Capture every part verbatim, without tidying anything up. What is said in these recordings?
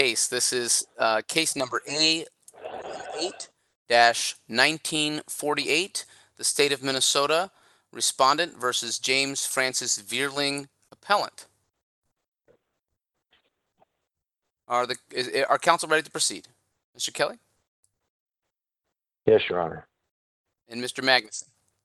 Case. This is uh, case number A eight dash nineteen forty-eight, the state of Minnesota, respondent versus James Francis Vierling, appellant. Are the is, are counsel ready to proceed? Mister Kelly Yes, Your Honor. and Mister Magnuson.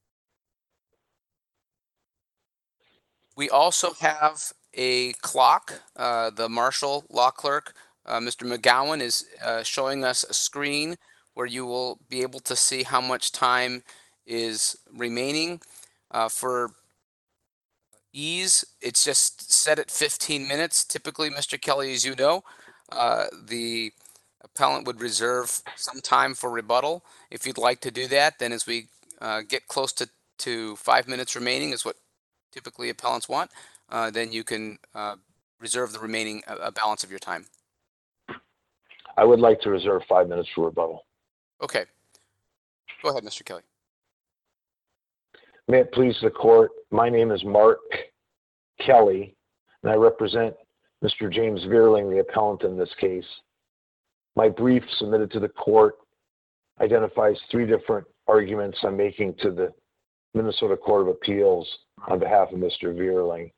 We also have a clock. Uh, the marshal law clerk, uh, Mister McGowan, is uh, showing us a screen where you will be able to see how much time is remaining. Uh, for ease, it's just set at fifteen minutes. Typically, Mister Kelly, as you know, uh, the appellant would reserve some time for rebuttal. If you'd like to do that, then as we uh, get close to, to five minutes remaining is what typically appellants want, uh, then you can uh, reserve the remaining uh, balance of your time. I would like to reserve five minutes for rebuttal. Okay. Go ahead, Mister Kelly. May it please the court, my name is Mark Kelly, and I represent Mister James Vierling, the appellant in this case. My brief submitted to the court identifies three different arguments I'm making to the Minnesota Court of Appeals on behalf of Mister Vierling.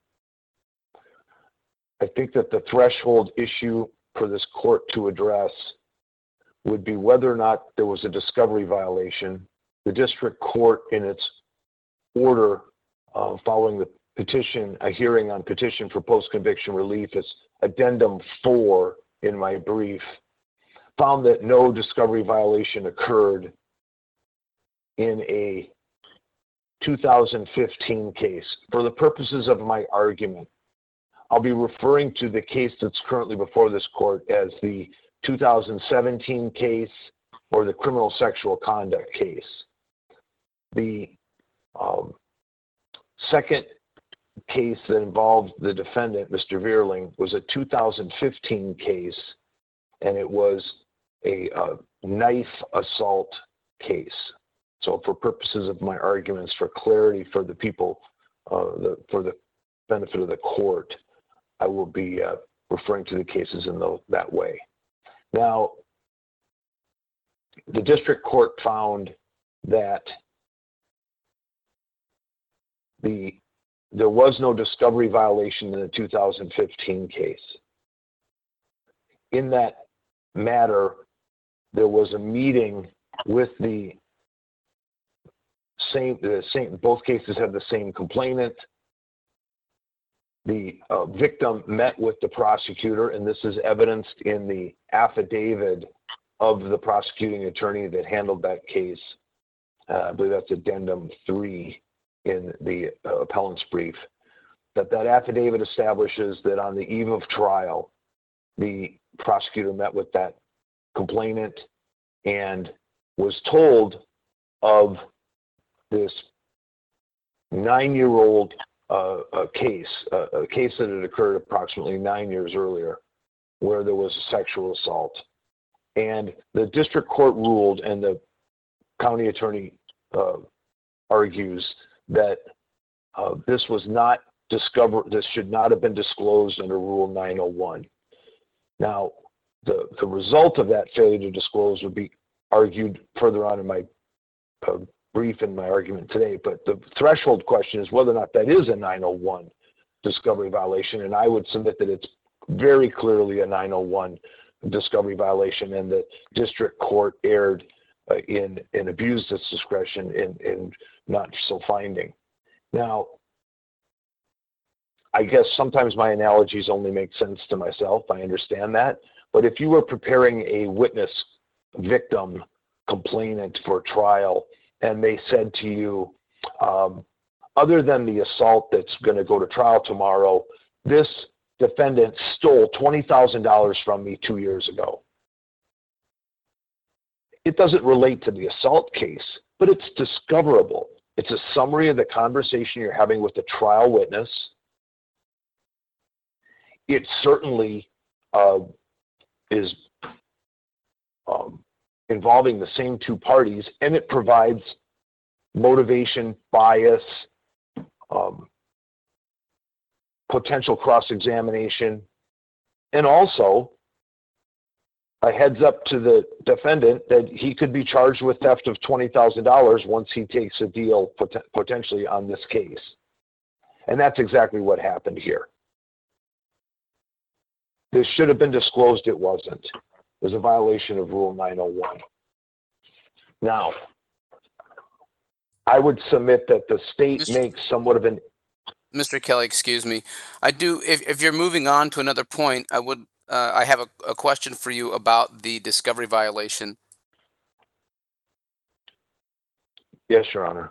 I think that the threshold issue for this court to address would be whether or not there was a discovery violation. The district court, in its order uh, following the petition, a hearing on petition for post-conviction relief, as addendum four in my brief, found that no discovery violation occurred in a two thousand fifteen case. For the purposes of my argument, I'll be referring to the case that's currently before this court as the two thousand seventeen case or the criminal sexual conduct case. The um, second case that involved the defendant, Mister Vierling, was a two thousand fifteen case, and it was a uh, knife assault case. So for purposes of my arguments, for clarity for the people, uh, the, for the benefit of the court, I will be uh, referring to the cases in the, that way. Now, the district court found that the there was no discovery violation in the two thousand fifteen case. In that matter, there was a meeting with the same, the same, both cases had the same complainant. The uh, victim met with the prosecutor, and this is evidenced in the affidavit of the prosecuting attorney that handled that case. Uh, I believe that's addendum three in the uh, appellant's brief. That that affidavit establishes that on the eve of trial, the prosecutor met with that complainant and was told of this nine-year-old uh, a case, uh, a case that had occurred approximately nine years earlier, where there was a sexual assault. And the district court ruled, and the county attorney uh, argues that uh, this was not discovered, this should not have been disclosed under Rule nine oh one. Now, the, the result of that failure to disclose would be argued further on in my uh, brief in my argument today, but the threshold question is whether or not that is a nine oh one discovery violation, and I would submit that it's very clearly a nine oh one discovery violation, and the district court erred uh, in, in abused its discretion in, in not so finding. Now, I guess sometimes my analogies only make sense to myself, I understand that, but if you were preparing a witness victim complainant for trial, and they said to you, um, other than the assault that's going to go to trial tomorrow, this defendant stole twenty thousand dollars from me two years ago. It doesn't relate to the assault case, but it's discoverable. It's a summary of the conversation you're having with the trial witness. It certainly uh, is um, involving the same two parties, and it provides motivation, bias, um, potential cross-examination, and also a heads up to the defendant that he could be charged with theft of twenty thousand dollars once he takes a deal pot- potentially on this case. And that's exactly what happened here. This should have been disclosed. It wasn't. It was a violation of Rule nine oh one. Now, I would submit that the state Mister makes somewhat of an... Mister Kelly, excuse me. I do, if, if you're moving on to another point, I would, uh, I have a, a question for you about the discovery violation. Yes, Your Honor.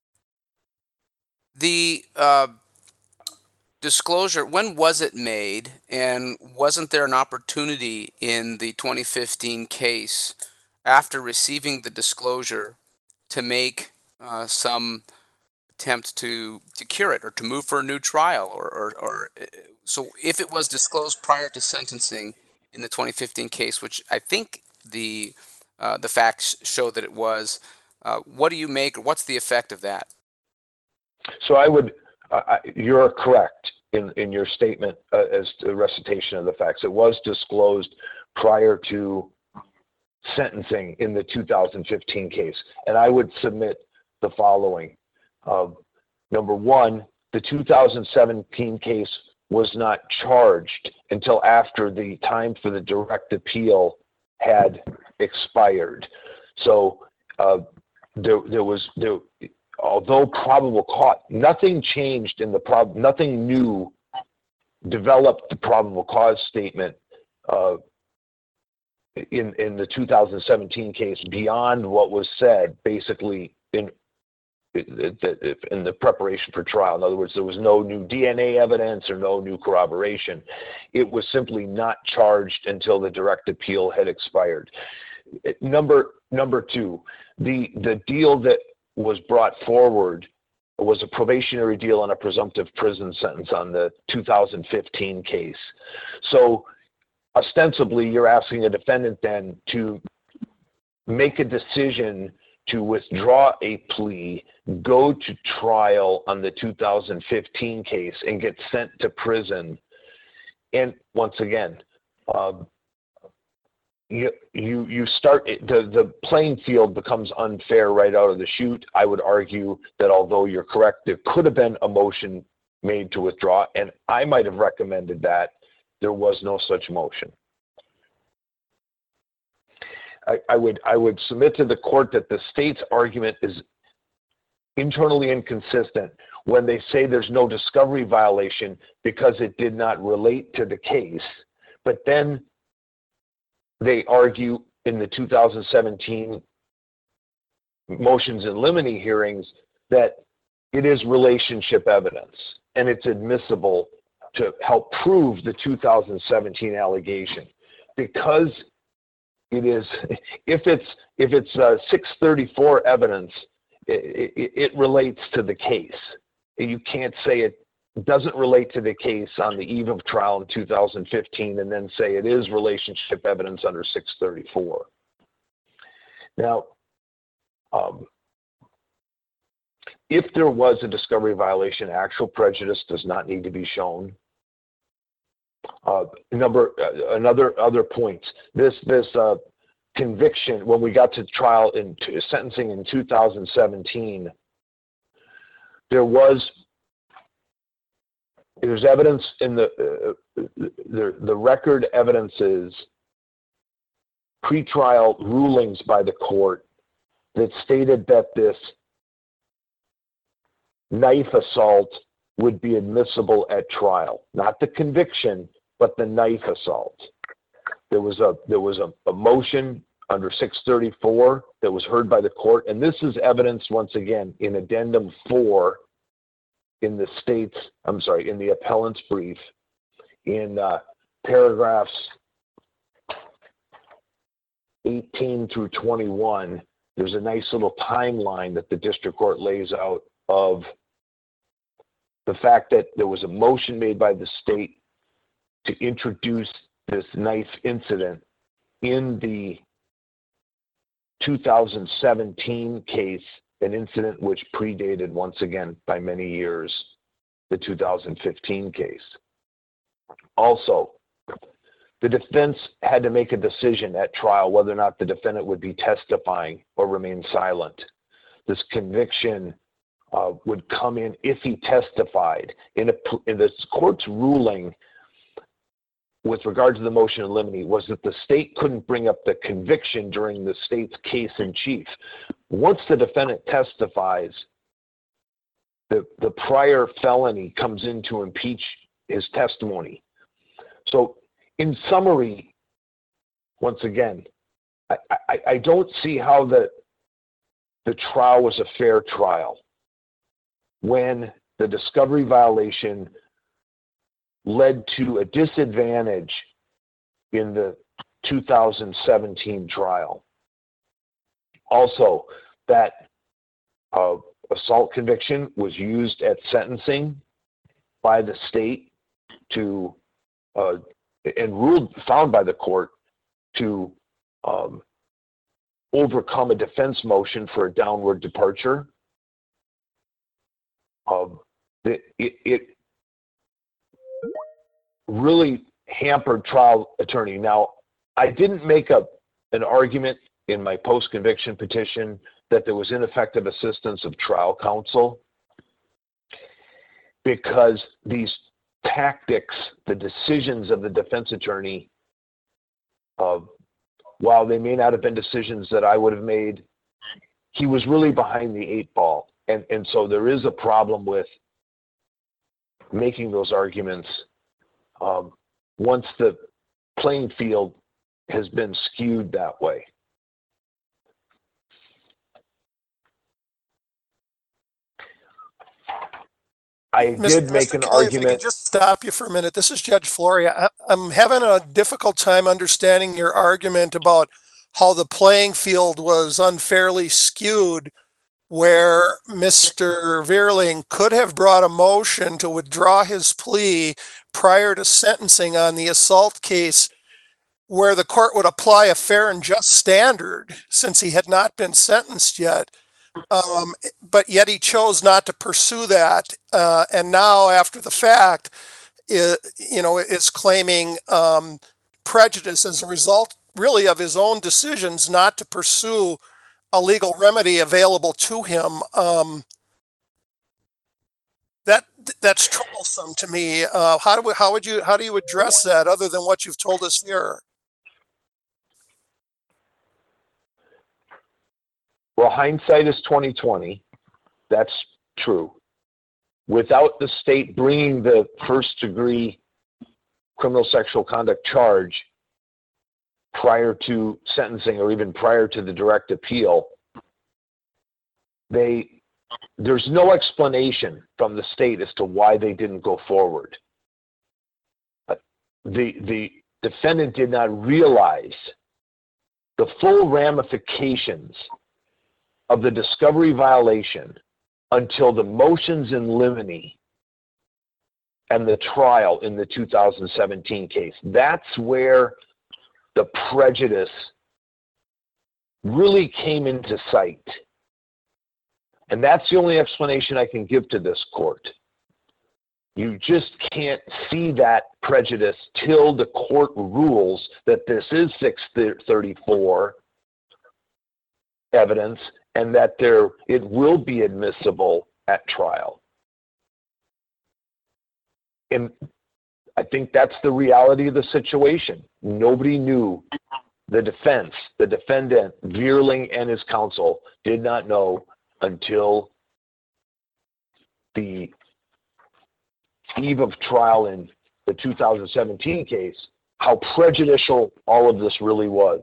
The uh, disclosure, when was it made? And wasn't there an opportunity in the twenty fifteen case after receiving the disclosure to make uh, some attempt to to cure it or to move for a new trial, or, or, or uh, so if it was disclosed prior to sentencing in the twenty fifteen case, which I think the uh, the facts show that it was, uh, what do you make, or what's the effect of that? So I would, uh, I, you're correct in, in your statement uh, as to the recitation of the facts. It was disclosed prior to sentencing in the two thousand fifteen case. And I would submit the following. Uh, number one, the two thousand seventeen case was not charged until after the time for the direct appeal had expired. So uh, there, there was, there, although probable cause, nothing changed in the prob, nothing new developed the probable cause statement uh, in in the two thousand seventeen case beyond what was said basically in in the preparation for trial. In other words, there was no new D N A evidence or no new corroboration. It was simply not charged until the direct appeal had expired. Number number two, the the deal that was brought forward was a probationary deal and a presumptive prison sentence on the two thousand fifteen case. So ostensibly, you're asking a defendant then to make a decision to withdraw a plea, go to trial on the two thousand fifteen case, and get sent to prison. And once again, um, you you you start the the playing field becomes unfair right out of the chute. I would argue that although you're correct, there could have been a motion made to withdraw, and I might have recommended that. There was no such motion. I, I would I would submit to the court that the state's argument is internally inconsistent when they say there's no discovery violation because it did not relate to the case, but then they argue in the two thousand seventeen motions in limine hearings that it is relationship evidence and it's admissible to help prove the two thousand seventeen allegation. Because it is, if it's if it's uh, six thirty-four evidence, it, it, it relates to the case. You can't say it doesn't relate to the case on the eve of trial in two thousand fifteen and then say it is relationship evidence under six thirty-four. Now, um, if there was a discovery violation, actual prejudice does not need to be shown. Uh, number uh, another other points. This this uh, conviction when we got to trial in to, sentencing in two thousand seventeen, there was there's evidence in the uh, the the record evidences pretrial rulings by the court that stated that this knife assault would be admissible at trial, not the conviction, but the knife assault. There was a there was a, a motion under six thirty-four that was heard by the court, and this is evidence once again in addendum four in the state's, I'm sorry, in the appellant's brief, in uh, paragraphs eighteen through twenty-one. There's a nice little timeline that the district court lays out of the fact that there was a motion made by the state to introduce this knife incident in the two thousand seventeen case, an incident which predated, once again, by many years, the two thousand fifteen case. Also, the defense had to make a decision at trial whether or not the defendant would be testifying or remain silent. This conviction uh, would come in if he testified. In, a, in the court's ruling with regard to the motion in limine was that the state couldn't bring up the conviction during the state's case in chief. Once the defendant testifies, the, the prior felony comes in to impeach his testimony. So in summary, once again, I, I, I don't see how the, the trial was a fair trial when the discovery violation led to a disadvantage in the two thousand seventeen trial. Also, that uh, assault conviction was used at sentencing by the state to, uh, and ruled, found by the court to um, overcome a defense motion for a downward departure. Um, it, it, it really hampered trial attorney. Now, I didn't make a, an argument in my post-conviction petition that there was ineffective assistance of trial counsel because these tactics, the decisions of the defense attorney, uh, while they may not have been decisions that I would have made, he was really behind the eight ball. And, and so there is a problem with making those arguments um, once the playing field has been skewed that way. I did make an Kelly, if I argument. could just stop you for a minute. This is Judge Floria. I, I'm having a difficult time understanding your argument about how the playing field was unfairly skewed, where Mister Vierling could have brought a motion to withdraw his plea prior to sentencing on the assault case, where the court would apply a fair and just standard since he had not been sentenced yet. Um, but yet he chose not to pursue that. Uh, and now after the fact, it, you know, is claiming um, prejudice as a result really of his own decisions not to pursue a legal remedy available to him. Um, that that's troublesome to me. Uh, how do we, how would you, how do you address that other than what you've told us here? Well, hindsight is twenty twenty. That's true. Without the state bringing the first degree criminal sexual conduct charge prior to sentencing or even prior to the direct appeal, they there's no explanation from the state as to why they didn't go forward. The the defendant did not realize the full ramifications of the discovery violation until the motions in limine and the trial in the two thousand seventeen case. That's where the prejudice really came into sight. And that's the only explanation I can give to this court. You just can't see that prejudice till the court rules that this is six thirty-four evidence and that there it will be admissible at trial. And I think that's the reality of the situation. Nobody knew. The defense, the defendant, Vierling and his counsel did not know until the eve of trial in the two thousand seventeen case how prejudicial all of this really was.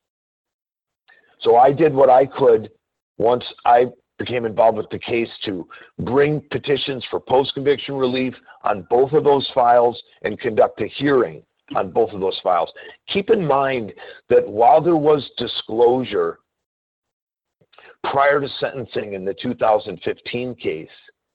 So I did what I could once I became involved with the case to bring petitions for post-conviction relief on both of those files and conduct a hearing on both of those files. Keep in mind that while there was disclosure prior to sentencing in the two thousand fifteen case,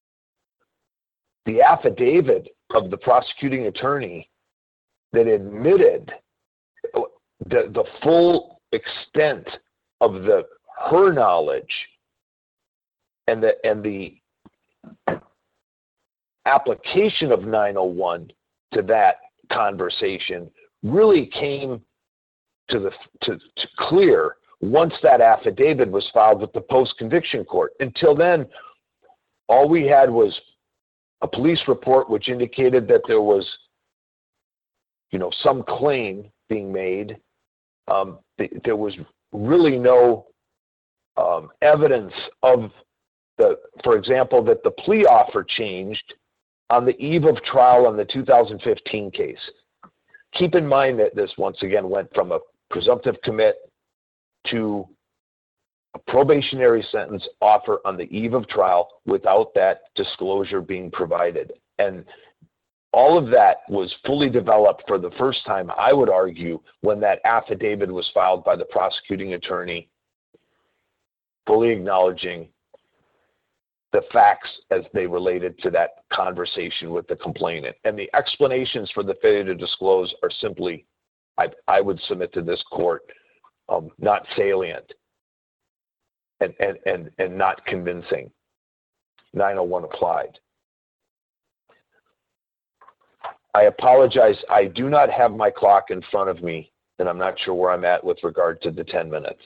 the affidavit of the prosecuting attorney that admitted the, the full extent of the her knowledge and the and the application of nine oh one to that conversation really came to the to, to clear once that affidavit was filed with the post-conviction court. Until then, all we had was a police report which indicated that there was, you know, some claim being made. Um, th- there was really no um, evidence of the, for example, that the plea offer changed on the eve of trial on the two thousand fifteen case. Keep in mind that this once again went from a presumptive commit to a probationary sentence offer on the eve of trial without that disclosure being provided. And all of that was fully developed for the first time, I would argue, when that affidavit was filed by the prosecuting attorney, fully acknowledging the facts as they related to that conversation with the complainant. And the explanations for the failure to disclose are simply, I, I would submit to this court, um, not salient and, and, and, and not convincing. nine oh one applied. I apologize. I do not have my clock in front of me, and I'm not sure where I'm at with regard to the ten minutes.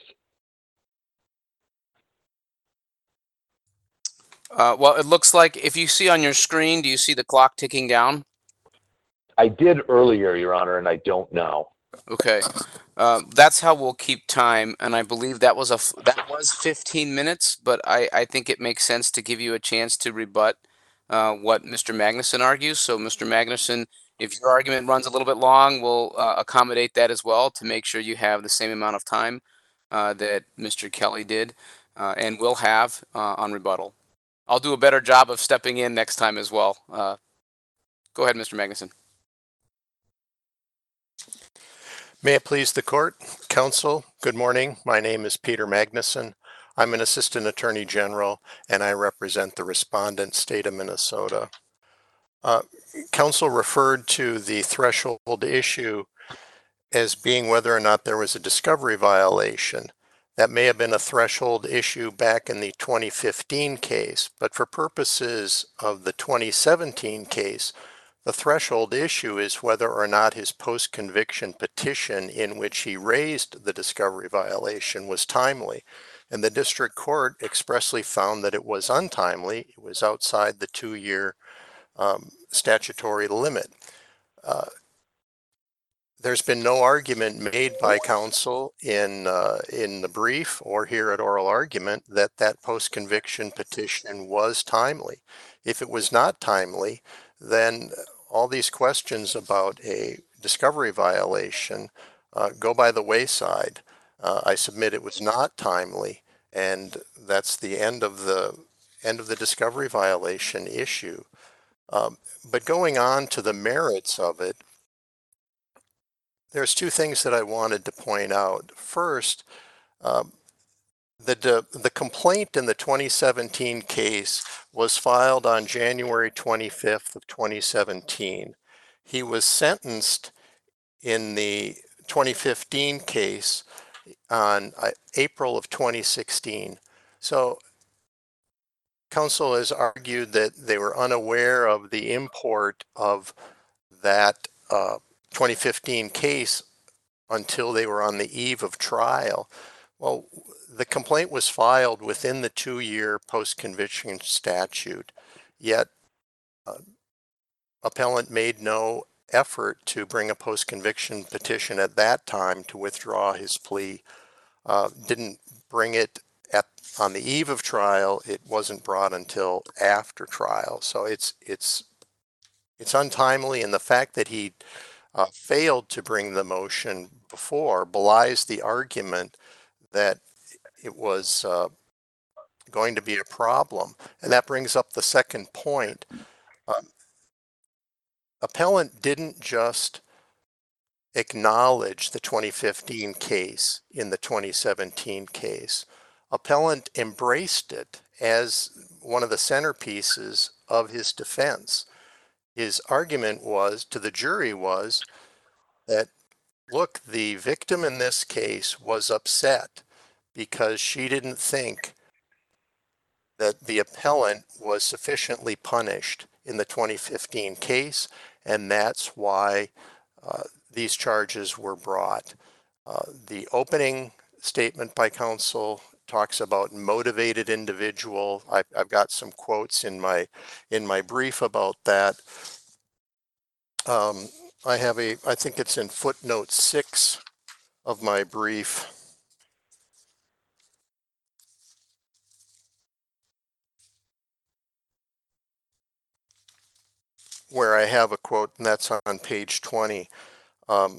Uh, well, it looks like if you see on your screen, do you see the clock ticking down? I did earlier, Your Honor, and I don't now. Okay, uh, that's how we'll keep time, and I believe that was a f- that was fifteen minutes, but I, I think it makes sense to give you a chance to rebut uh, what Mister Magnuson argues. So, Mister Magnuson, if your argument runs a little bit long, we'll uh, accommodate that as well to make sure you have the same amount of time uh, that Mister Kelly did, uh, and will have uh, on rebuttal. I'll do a better job of stepping in next time as well. Uh, go ahead, Mister Magnuson. May it please the court, counsel, good morning. My name is Peter Magnuson. I'm an assistant attorney general and I represent the respondent state of Minnesota. Uh, counsel referred to the threshold issue as being whether or not there was a discovery violation. That may have been a threshold issue back in the twenty fifteen case, but for purposes of the twenty seventeen case, the threshold issue is whether or not his post-conviction petition in which he raised the discovery violation was timely. And the district court expressly found that it was untimely. It was outside the two-year um, statutory limit. Uh, there's been no argument made by counsel in, uh, in the brief or here at oral argument that that post-conviction petition was timely. If it was not timely, then all these questions about a discovery violation uh, go by the wayside. Uh, I submit it was not timely, and that's the end of the end of the discovery violation issue. Um, but going on to the merits of it, there's two things that I wanted to point out. First, um, The, the complaint in the twenty seventeen case was filed on January twenty-fifth of twenty seventeen. He was sentenced in the twenty fifteen case on uh, April of twenty sixteen. So counsel has argued that they were unaware of the import of that uh, twenty fifteen case until they were on the eve of trial. Well, the complaint was filed within the two-year post-conviction statute, yet uh, appellant made no effort to bring a post-conviction petition at that time to withdraw his plea. Uh, didn't bring it at on the eve of trial. It wasn't brought until after trial. So it's it's it's untimely, and the fact that he uh, failed to bring the motion before belies the argument that it was uh, going to be a problem. And that brings up the second point. Um, appellant didn't just acknowledge the twenty fifteen case in the twenty seventeen case. Appellant embraced it as one of the centerpieces of his defense. His argument was to the jury was that, look, the victim in this case was upset because she didn't think that the appellant was sufficiently punished in the twenty fifteen case, and that's why uh, these charges were brought. Uh, the opening statement by counsel talks about motivated individual. I've, I've got some quotes in my in my brief about that. Um, I have a, I think it's in footnote six of my brief. Where I have a quote, and that's on page twenty. Um,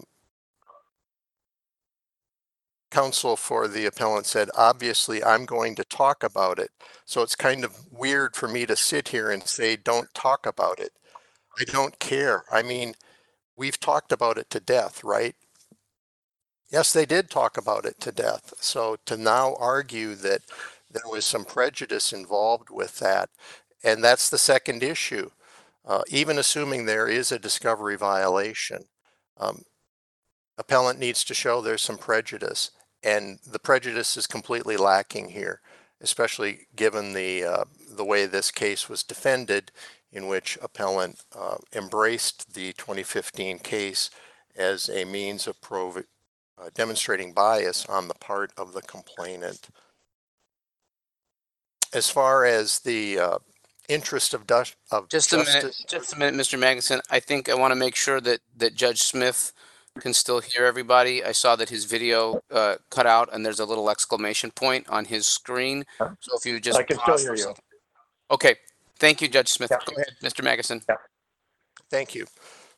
counsel for the appellant said, obviously, I'm going to talk about it. So it's kind of weird for me to sit here and say, don't talk about it. I don't care. I mean, we've talked about it to death, right? Yes, they did talk about it to death. So to now argue that there was some prejudice involved with that, and that's the second issue. Uh, even assuming there is a discovery violation, um, appellant needs to show there's some prejudice, and the prejudice is completely lacking here, especially given the uh, the way this case was defended, in which appellant uh, embraced the twenty fifteen case as a means of prov- uh, demonstrating bias on the part of the complainant. As far as the uh, interest of, du- of Just a minute, justice, just a minute, Mister Magnuson. I think I want to make sure that, that Judge Smith can still hear everybody. I saw that his video uh, cut out and there's a little exclamation point on his screen. So if you just I can still pause hear for a you. second. Okay, thank you, Judge Smith. Yeah. Go ahead, Mister Magnuson. Yeah. thank you.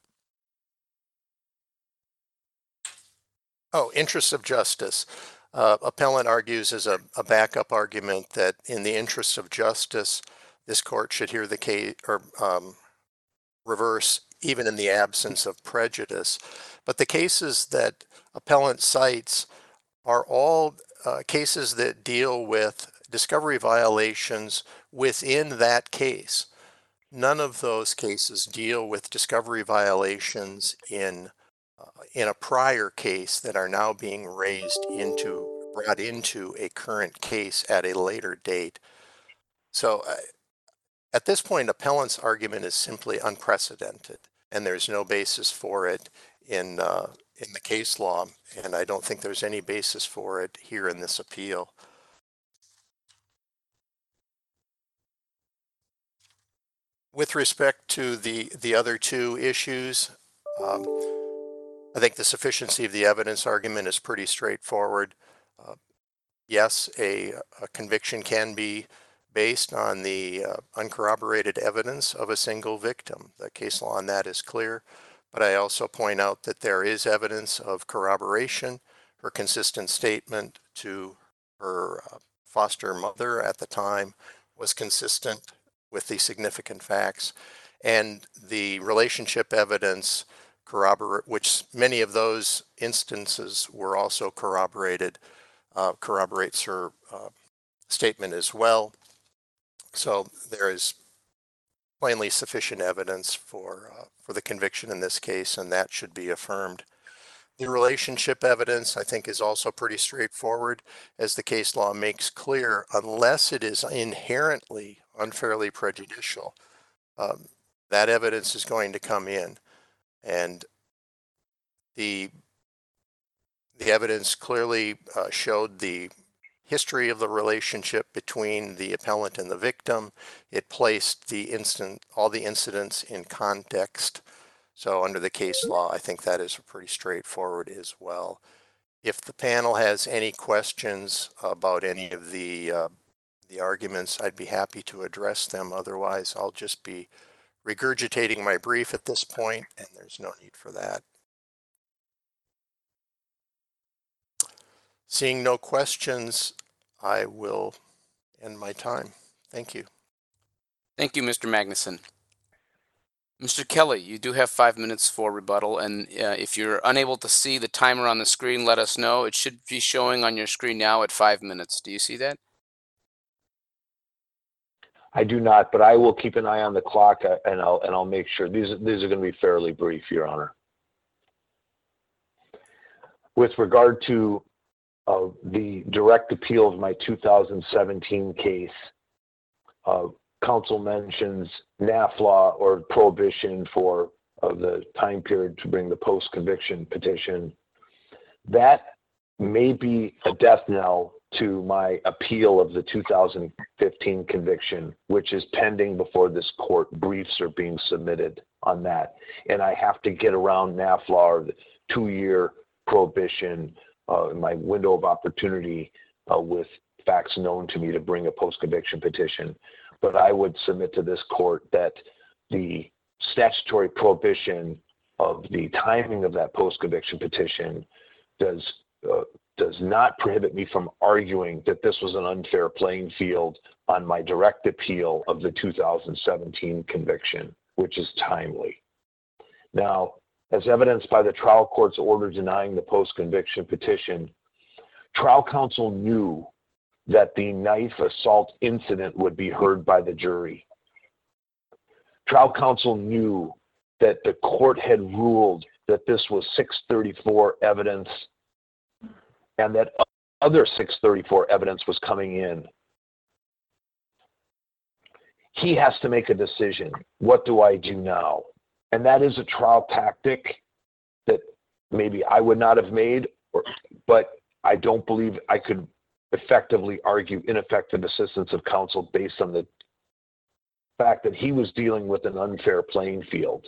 Oh, interest of justice. Uh, appellant argues as a, a backup argument that in the interest of justice, this court should hear the case or um, reverse even in the absence of prejudice. But the cases that appellant cites are all uh, cases that deal with discovery violations within that case. None of those cases deal with discovery violations in uh, in a prior case that are now being raised into, brought into a current case at a later date. So uh, at this point, appellant's argument is simply unprecedented, and there's no basis for it in uh, in the case law, and I don't think there's any basis for it here in this appeal. With respect to the the other two issues, um, I think the sufficiency of the evidence argument is pretty straightforward. Uh, yes, a, a conviction can be based on the uh, uncorroborated evidence of a single victim. The case law on that is clear, but I also point out that there is evidence of corroboration. Her consistent statement to her uh, foster mother at the time was consistent with the significant facts, and the relationship evidence corroborate, which many of those instances were also corroborated, uh, corroborates her uh, statement as well. So there is plainly sufficient evidence for uh, for the conviction in this case, and that should be affirmed. The relationship evidence, I think, is also pretty straightforward, as the case law makes clear, unless it is inherently unfairly prejudicial, um, that evidence is going to come in. And the the evidence clearly uh, showed the history of the relationship between the appellant and the victim. It placed the instant, all the incidents in context. So under the case law, I think that is pretty straightforward as well. If the panel has any questions about any of the uh, the arguments, I'd be happy to address them. Otherwise, I'll just be regurgitating my brief at this point, and there's no need for that. Seeing no questions, I will end my time. Thank you. Thank you, Mister Magnuson. Mister Kelly, you do have five minutes for rebuttal, and uh, if you're unable to see the timer on the screen, let us know. It should be showing on your screen now at five minutes. Do you see that? I do not, but I will keep an eye on the clock, uh, and I'll and I'll make sure these these are going to be fairly brief, Your Honor. With regard to uh, the direct appeal of my two thousand seventeen case, uh, counsel mentions N A F law or prohibition for of the time period to bring the post-conviction petition. That may be a death knell to my appeal of the two thousand fifteen conviction, which is pending before this court. Briefs are being submitted on that. And I have to get around NAFLA, or the two-year prohibition, uh, my window of opportunity uh, with facts known to me to bring a post-conviction petition. But I would submit to this court that the statutory prohibition of the timing of that post-conviction petition does uh, does not prohibit me from arguing that this was an unfair playing field on my direct appeal of the two thousand seventeen conviction, which is timely. Now, as evidenced by the trial court's order denying the post-conviction petition, trial counsel knew that the knife assault incident would be heard by the jury. Trial counsel knew that the court had ruled that this was six thirty-four evidence and that other six thirty-four evidence was coming in. He has to make a decision. What do I do now? And that is a trial tactic that maybe I would not have made, or, but I don't believe I could effectively argue ineffective assistance of counsel based on the fact that he was dealing with an unfair playing field.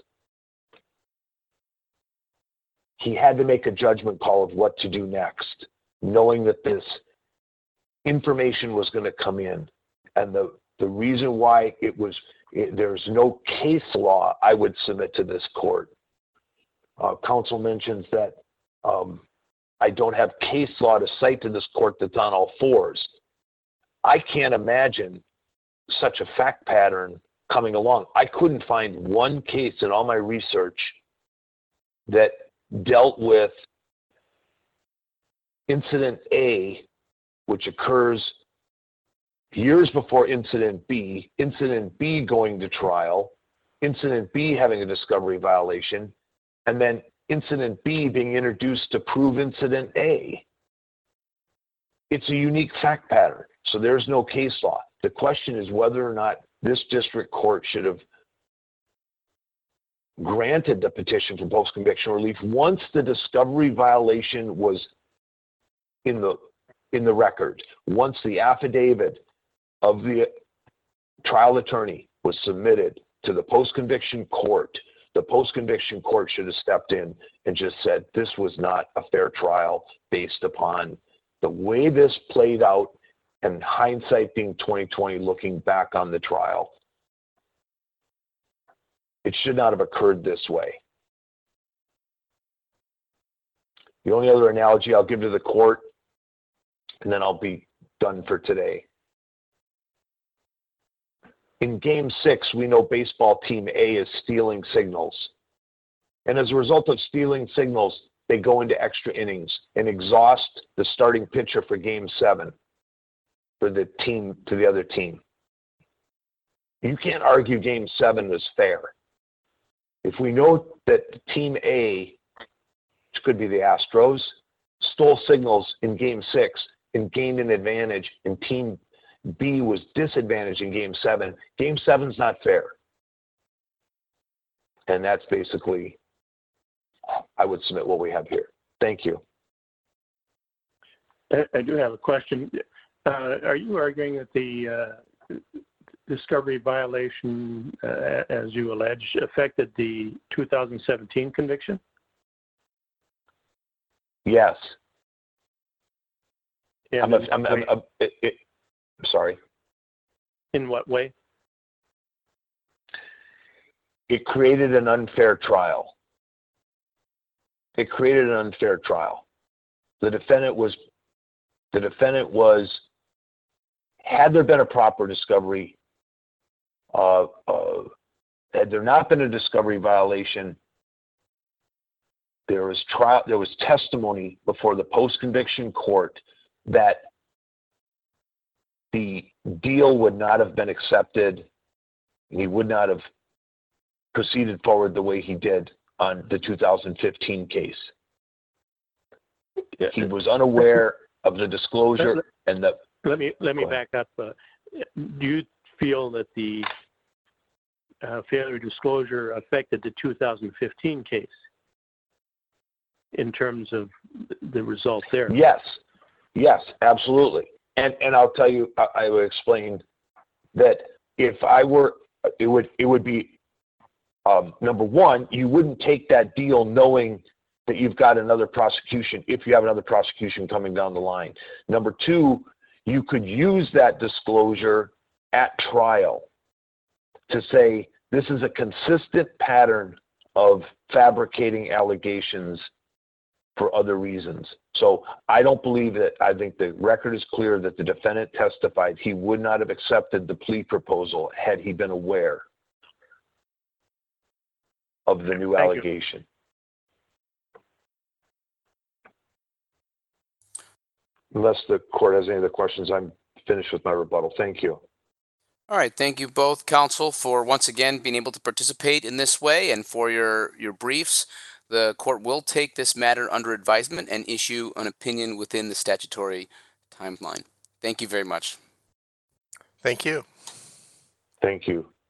He had to make a judgment call of what to do next, knowing that this information was going to come in. And the, the reason why it was, it, there's no case law I would submit to this court. Uh, counsel mentions that um, I don't have case law to cite to this court that's on all fours. I can't imagine such a fact pattern coming along. I couldn't find one case in all my research that dealt with incident A, which occurs years before incident B, incident B going to trial, incident B having a discovery violation, and then incident B being introduced to prove incident A. It's a unique fact pattern, so there's no case law. The question is whether or not this district court should have granted the petition for post-conviction relief once the discovery violation was in the in the record, once the affidavit of the trial attorney was submitted to the post-conviction court. The post-conviction court should have stepped in and just said this was not a fair trial based upon the way this played out, and hindsight being twenty twenty, looking back on the trial. It should not have occurred this way. The only other analogy I'll give to the court, and then I'll be done for today. In game six, we know baseball team A is stealing signals. And as a result of stealing signals, they go into extra innings and exhaust the starting pitcher for game seven for the team to the other team. You can't argue game seven was fair. If we know that team A, which could be the Astros, stole signals in game six and gained an advantage, and team B was disadvantaged in game seven, game seven's not fair. And that's basically, I would submit what we have here. Thank you. I do have a question. Uh, are you arguing that the uh, discovery violation, uh, as you allege, affected the two thousand seventeen conviction? Yes. Yeah, I'm, a, I'm, I'm, I'm, it, it, sorry. In what way? It created an unfair trial. It created an unfair trial. The defendant was, the defendant was, had there been a proper discovery, uh, uh, had there not been a discovery violation, there was trial, there was testimony before the post-conviction court that the deal would not have been accepted. He would not have proceeded forward the way he did on the two thousand fifteen case. He was unaware of the disclosure and the. Let me let me back up. Uh, do you feel that the uh, failure disclosure affected the two thousand fifteen case in terms of the result there? Yes, yes, absolutely. And and I'll tell you, I, I would explain that if I were, it would it would be um, number one, you wouldn't take that deal knowing that you've got another prosecution if you have another prosecution coming down the line. Number two, you could use that disclosure at trial to say this is a consistent pattern of fabricating allegations for other reasons. So I don't believe that. I think the record is clear that the defendant testified he would not have accepted the plea proposal had he been aware of the new Thank you. allegation. Unless the court has any other questions, I'm finished with my rebuttal. Thank you. All right, thank you both, counsel, for once again being able to participate in this way and for your, your briefs. The court will take this matter under advisement and issue an opinion within the statutory timeline. Thank you very much. Thank you. Thank you.